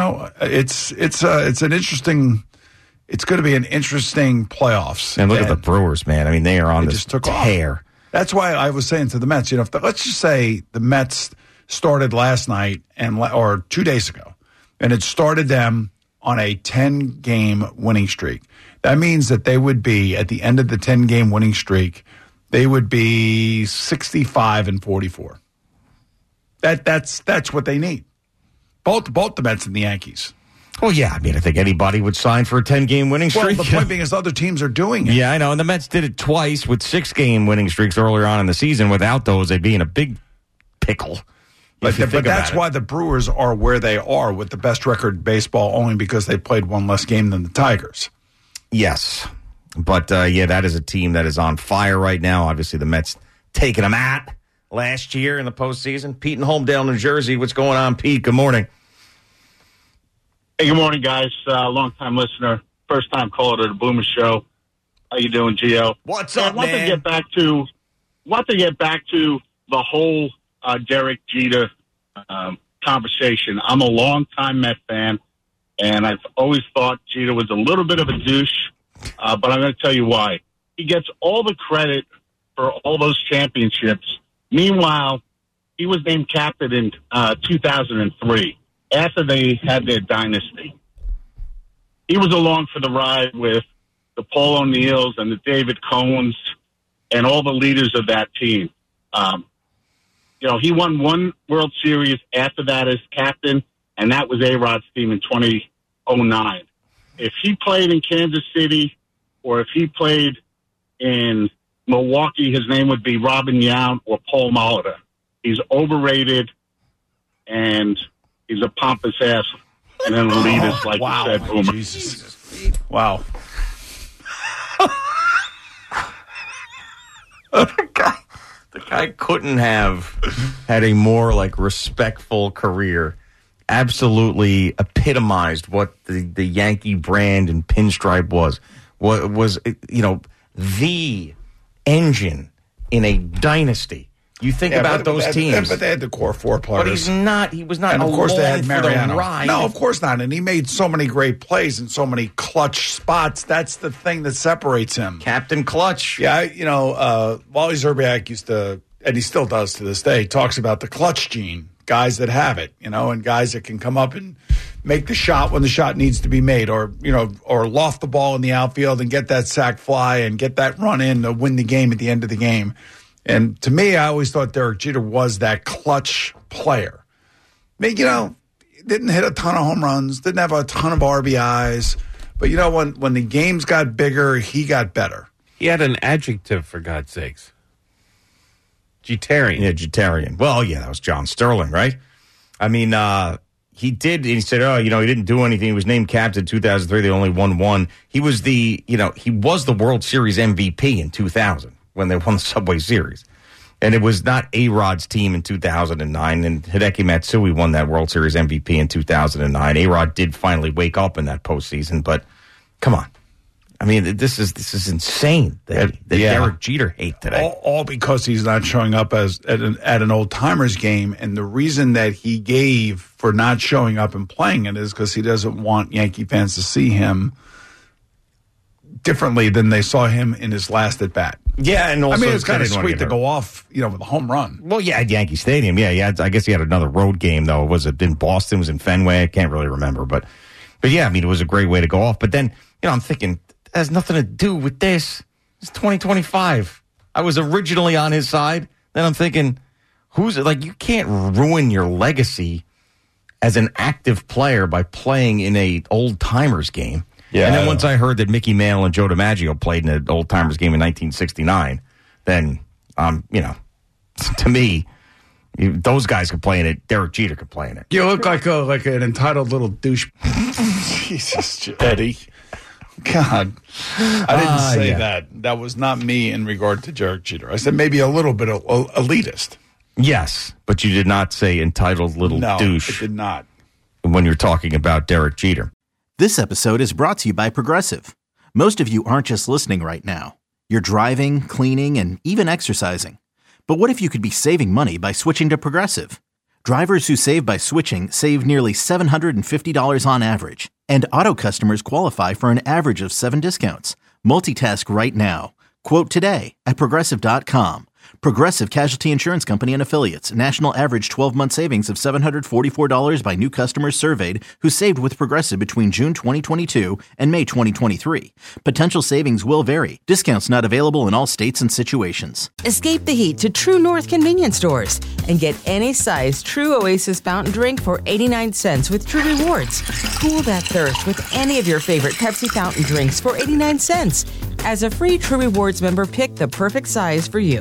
it's an interesting. It's going to be an interesting playoffs. And look at the Brewers, man. I mean, they are on this tear. Off. That's why I was saying to the Mets, let's just say the Mets started last night or 2 days ago, and it started them on a 10-game winning streak. That means that they would be, at the end of the 10-game winning streak, they would be 65-44. That's what they need. Both the Mets and the Yankees. Well, yeah. I mean, I think anybody would sign for a 10-game winning streak. Well, the point being is other teams are doing it. Yeah, I know. And the Mets did it twice with 6-game winning streaks earlier on in the season. Without those, they'd be in a big pickle. But that's why the Brewers are where they are with the best record in baseball, only because they played one less game than the Tigers. Yes. But, that is a team that is on fire right now. Obviously, the Mets taking them out last year in the postseason. Pete in Holmdel, New Jersey. What's going on, Pete? Good morning. Hey, good morning, guys. Long-time listener, first-time caller to the Boomer Show. How you doing, Gio? What's up, man? I want to get back to the whole Derek Jeter conversation. I'm a long-time Met fan, and I've always thought Jeter was a little bit of a douche, but I'm going to tell you why. He gets all the credit for all those championships. Meanwhile, he was named captain in 2003 after they had their dynasty. He was along for the ride with the Paul O'Neills and the David Cohns and all the leaders of that team. He won one World Series after that as captain, and that was A-Rod's team in 2009. If he played in Kansas City or if he played in Milwaukee, his name would be Robin Yount or Paul Molitor. He's overrated, and he's a pompous ass and an elitist, like you said, Boomer. Jesus. Wow. The guy couldn't have had a more respectful career. Absolutely epitomized what the Yankee brand and pinstripe was. What was the engine in a dynasty. You think about those teams. But they had the core four players. But he was not and of course they had Mariano. The no, of course not. And he made so many great plays in so many clutch spots. That's the thing that separates him. Captain Clutch. Yeah, Wally Zerbiak used to, and he still does to this day, talks about the clutch gene. Guys that have it, and guys that can come up and make the shot when the shot needs to be made, or loft the ball in the outfield and get that sac fly and get that run in to win the game at the end of the game. And to me, I always thought Derek Jeter was that clutch player. Didn't hit a ton of home runs, didn't have a ton of RBIs, but when the games got bigger, he got better. He had an adjective, for God's sakes. Jetarian. Yeah, Jetarian. Well, yeah, that was John Sterling, right? I mean, he said, he didn't do anything. He was named captain in 2003. They only won one. He was the World Series MVP in 2000 when they won the Subway Series. And it was not A-Rod's team in 2009. And Hideki Matsui won that World Series MVP in 2009. A-Rod did finally wake up in that postseason, but come on. I mean, this is insane that Derek Jeter hate today. All because he's not showing up at an old-timers game. And the reason that he gave for not showing up and playing it is because he doesn't want Yankee fans to see him differently than they saw him in his last at-bat. Yeah, and also it's kind of sweet to go off, with a home run. Well, yeah, at Yankee Stadium. Yeah, I guess he had another road game, though. Was it in Boston? It was in Fenway? I can't really remember. But yeah, I mean, it was a great way to go off. But then, I'm thinking, it has nothing to do with this. It's 2025. I was originally on his side. Then I'm thinking, you can't ruin your legacy as an active player by playing in a old-timers game. Yeah, and then once I heard that Mickey Mantle and Joe DiMaggio played in an old-timers game in 1969, then, to me, those guys could play in it. Derek Jeter could play in it. You look like an entitled little douche. Jesus, Eddie. God, I didn't say that. That was not me in regard to Derek Jeter. I said maybe a little bit of elitist. Yes, but you did not say entitled little douche. No, I did not. When you're talking about Derek Jeter. This episode is brought to you by Progressive. Most of you aren't just listening right now. You're driving, cleaning, and even exercising. But what if you could be saving money by switching to Progressive? Drivers who save by switching save nearly $750 on average. And auto customers qualify for an average of 7 discounts. Multitask right now. Quote today at Progressive.com. Progressive Casualty Insurance Company and Affiliates. National average 12-month savings of $744 by new customers surveyed who saved with Progressive between June 2022 and May 2023. Potential savings will vary. Discounts not available in all states and situations. Escape the heat to True North convenience stores and get any size True Oasis fountain drink for 89 cents with True Rewards. Cool that thirst with any of your favorite Pepsi fountain drinks for 89 cents. As a free True Rewards member, pick the perfect size for you.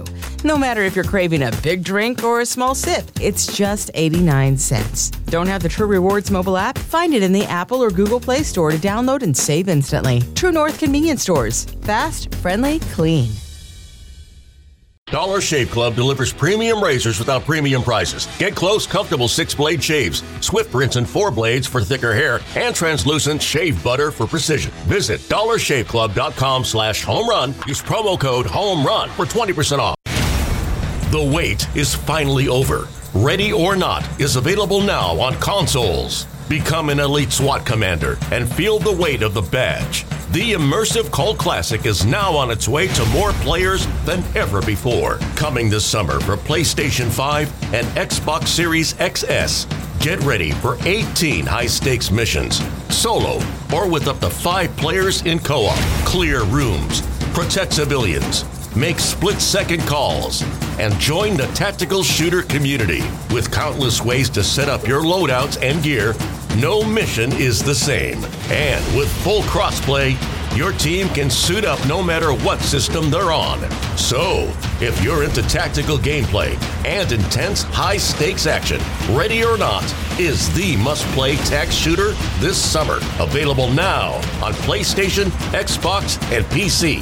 No matter if you're craving a big drink or a small sip, it's just 89 cents. Don't have the True Rewards mobile app? Find it in the Apple or Google Play Store to download and save instantly. True North Convenience Stores. Fast, friendly, clean. Dollar Shave Club delivers premium razors without premium prices. Get close, comfortable 6-blade shaves, swift rinse and 4 blades for thicker hair, and translucent shave butter for precision. Visit dollarshaveclub.com/homerun. Use promo code HOMERUN for 20% off. The wait is finally over. Ready or Not is available now on consoles. Become an elite SWAT commander and feel the weight of the badge. The immersive cult classic is now on its way to more players than ever before. Coming this summer for PlayStation 5 and Xbox Series XS. Get ready for 18 high-stakes missions, solo or with up to 5 players in co-op. Clear rooms, protect civilians, make split-second calls, and join the tactical shooter community. With countless ways to set up your loadouts and gear, no mission is the same. And with full crossplay, your team can suit up no matter what system they're on. So, if you're into tactical gameplay and intense high-stakes action, Ready or Not is the must-play tac shooter this summer. Available now on PlayStation, Xbox, and PC.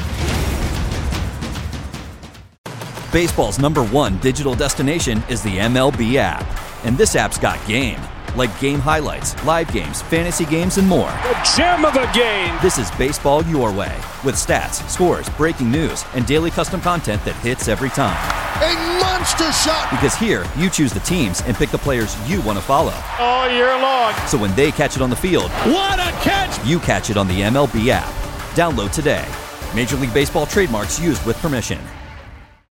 Baseball's #1 digital destination is the MLB app. And this app's got game. Like game highlights, live games, fantasy games, and more. The gem of a game! This is baseball your way. With stats, scores, breaking news, and daily custom content that hits every time. A monster shot! Because here, you choose the teams and pick the players you want to follow. All year long. So when they catch it on the field, what a catch! You catch it on the MLB app. Download today. Major League Baseball trademarks used with permission.